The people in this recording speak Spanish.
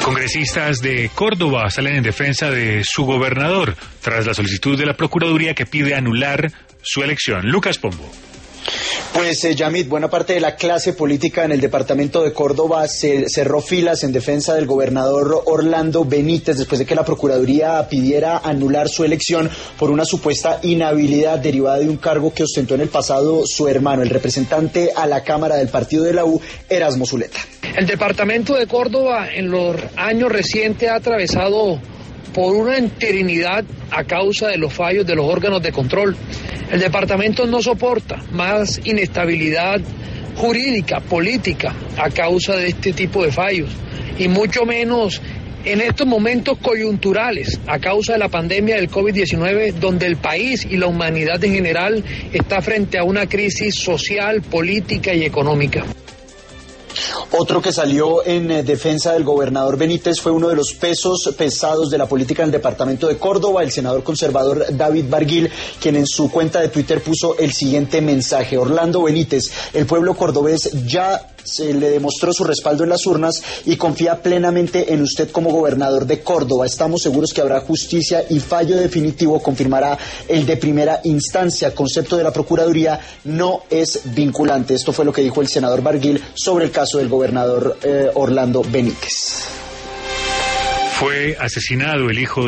Congresistas de Córdoba salen en defensa de su gobernador tras la solicitud de la Procuraduría que pide anular su elección. Lucas Pombo. Pues Yamit, buena parte de la clase política en el departamento de Córdoba cerró filas en defensa del gobernador Orlando Benítez después de que la Procuraduría pidiera anular su elección por una supuesta inhabilidad derivada de un cargo que ostentó en el pasado su hermano, el representante a la Cámara del partido de la U, Erasmo Zuleta. El departamento de Córdoba en los años recientes ha atravesado por una interinidad a causa de los fallos de los órganos de control. El departamento no soporta más inestabilidad jurídica, política, a causa de este tipo de fallos, y mucho menos en estos momentos coyunturales, a causa de la pandemia del COVID-19, donde el país y la humanidad en general está frente a una crisis social, política y económica. Otro que salió en defensa del gobernador Benítez fue uno de los pesos pesados de la política en el departamento de Córdoba, el senador conservador David Barguil, quien en su cuenta de Twitter puso el siguiente mensaje: Orlando Benítez, el pueblo cordobés ya se le demostró su respaldo en las urnas y confía plenamente en usted como gobernador de Córdoba. Estamos seguros que habrá justicia y fallo definitivo confirmará el de primera instancia. Concepto de la Procuraduría no es vinculante. Esto fue lo que dijo el senador Barguil sobre el caso del gobernador Orlando Benítez. Fue asesinado el hijo